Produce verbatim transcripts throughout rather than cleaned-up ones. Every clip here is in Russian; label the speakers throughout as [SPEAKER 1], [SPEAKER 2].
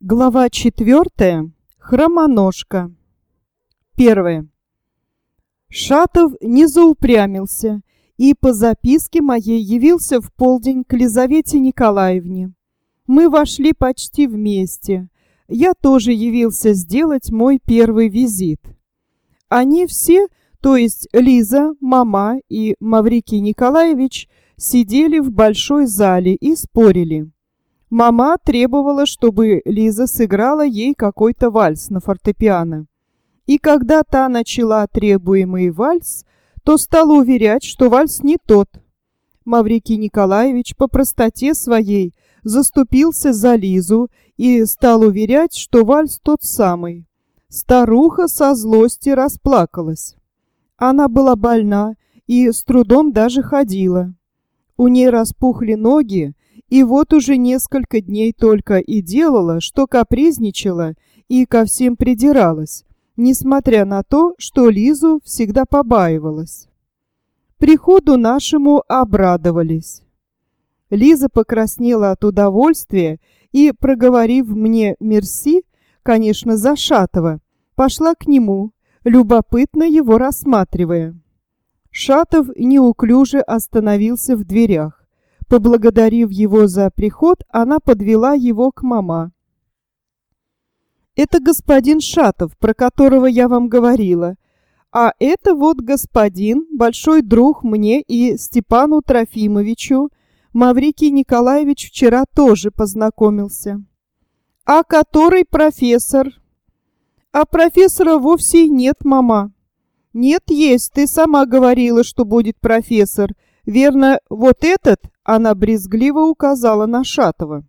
[SPEAKER 1] Глава четвертая. Хромоножка. Первое. Шатов не заупрямился и по записке моей явился в полдень к Лизавете Николаевне. Мы вошли почти вместе. Я тоже явился сделать мой первый визит. Они все, то есть Лиза, мама и Маврикий Николаевич, сидели в большой зале и спорили. Мама требовала, чтобы Лиза сыграла ей какой-то вальс на фортепиано. И когда та начала требуемый вальс, то стала уверять, что вальс не тот. Маврикий Николаевич по простоте своей заступился за Лизу и стал уверять, что вальс тот самый. Старуха со злости расплакалась. Она была больна и с трудом даже ходила. У ней распухли ноги, и вот уже несколько дней только и делала, что капризничала и ко всем придиралась, несмотря на то, что Лизу всегда побаивалась. Приходу нашему обрадовались. Лиза покраснела от удовольствия и, проговорив мне мерси, конечно, за Шатова, пошла к нему, любопытно его рассматривая. Шатов неуклюже остановился в дверях. Поблагодарив его за приход, она подвела его к мама. «Это господин Шатов, про которого я вам говорила. А это вот господин, большой друг мне и Степану Трофимовичу. Маврикий Николаевич вчера тоже познакомился». «А который профессор?» «А профессора вовсе нет, мама». «Нет, есть, ты сама говорила, что будет профессор. Верно, вот этот?» Она брезгливо указала на Шатова.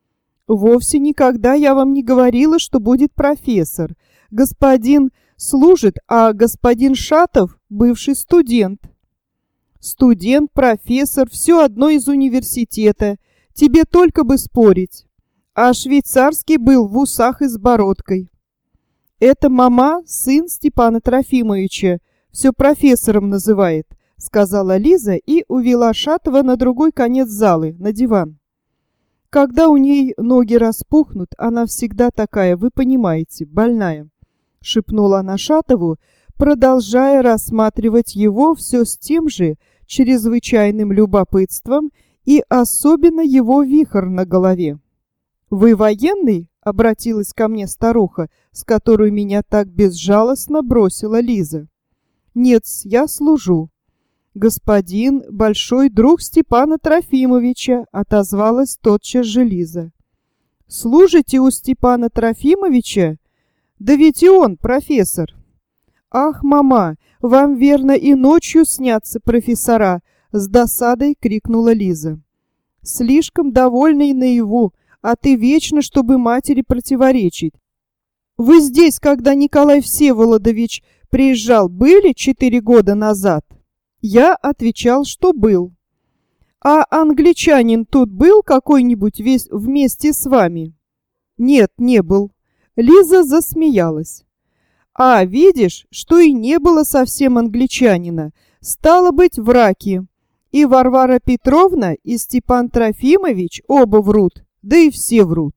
[SPEAKER 1] «Вовсе никогда я вам не говорила, что будет профессор. Господин служит, а господин Шатов — бывший студент». «Студент, профессор, все одно из университета. Тебе только бы спорить. А швейцарский был в усах и с бородкой». «Это мама, сын Степана Трофимовича, все профессором называет», — сказала Лиза и увела Шатова на другой конец залы, на диван. «Когда у ней ноги распухнут, она всегда такая, вы понимаете, больная», — шепнула она Шатову, продолжая рассматривать его все с тем же чрезвычайным любопытством и особенно его вихр на голове. «Вы военный?» — обратилась ко мне старуха, с которой меня так безжалостно бросила Лиза. «Нет, я служу». «Господин, большой друг Степана Трофимовича», — отозвалась тотчас же Лиза. «Служите у Степана Трофимовича? Да ведь и он профессор». «Ах, мама, вам, верно, и ночью снятся профессора», — с досадой крикнула Лиза. «Слишком довольный наяву, а ты вечно, чтобы матери противоречить. Вы здесь, когда Николай Всеволодович приезжал, были четыре года назад?» Я отвечал, что был. «А англичанин тут был какой-нибудь весь вместе с вами?» «Нет, не был». Лиза засмеялась. «А, видишь, что и не было совсем англичанина. Стало быть, враки. И Варвара Петровна, и Степан Трофимович оба врут, да и все врут.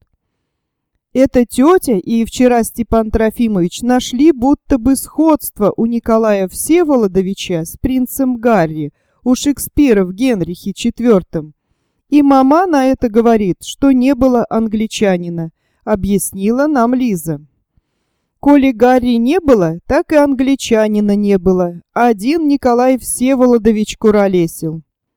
[SPEAKER 1] Эта тетя и вчера Степан Трофимович нашли будто бы сходство у Николая Всеволодовича с принцем Гарри у Шекспира в Генрихе четвёртом. И мама на это говорит, что не было англичанина, объяснила нам Лиза. Коли Гарри не было, так и англичанина не было. Один Николай Всеволодович куролесил.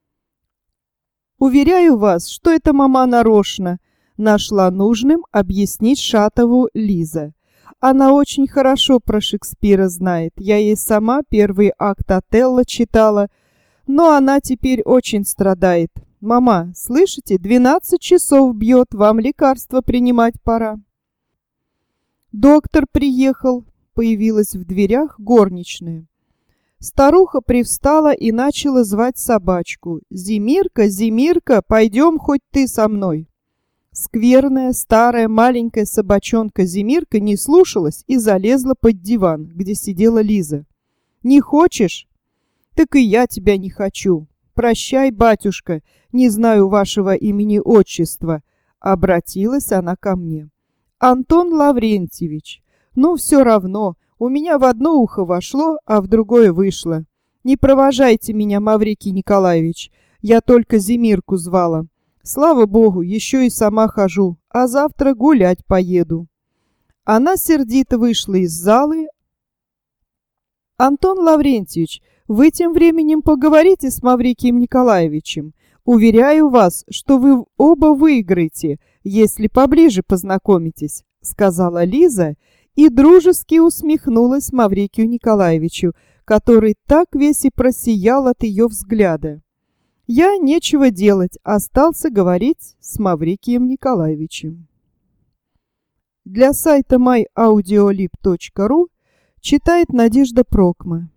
[SPEAKER 1] Уверяю вас, что это мама нарочно, нашла нужным объяснить Шатову Лиза. Она очень хорошо про Шекспира знает. Я ей сама первый акт Отелло читала, но она теперь очень страдает. Мама, слышите, двенадцать часов бьет, вам лекарство принимать пора. Доктор приехал, появилась в дверях горничная. Старуха привстала и начала звать собачку. «Зимирка, Зимирка, пойдем хоть ты со мной». Скверная, старая, маленькая собачонка Зимирка не слушалась и залезла под диван, где сидела Лиза. «Не хочешь? Так и я тебя не хочу. Прощай, батюшка, не знаю вашего имени-отчества», — обратилась она ко мне. Антон Лаврентьевич. Ну, все равно, у меня в одно ухо вошло, а в другое вышло. Не провожайте меня, Маврикий Николаевич, я только Зимирку звала. Слава богу, еще и сама хожу, а завтра гулять поеду». Она сердито вышла из залы. «Антон Лаврентьевич, вы тем временем поговорите с Маврикием Николаевичем. Уверяю вас, что вы оба выиграете, если поближе познакомитесь», — сказала Лиза и дружески усмехнулась Маврикию Николаевичу, который так весь и просиял от ее взгляда. Я, нечего делать, остался говорить с Маврикием Николаевичем. Для сайта май аудиолиб точка ру читает Надежда Прокма.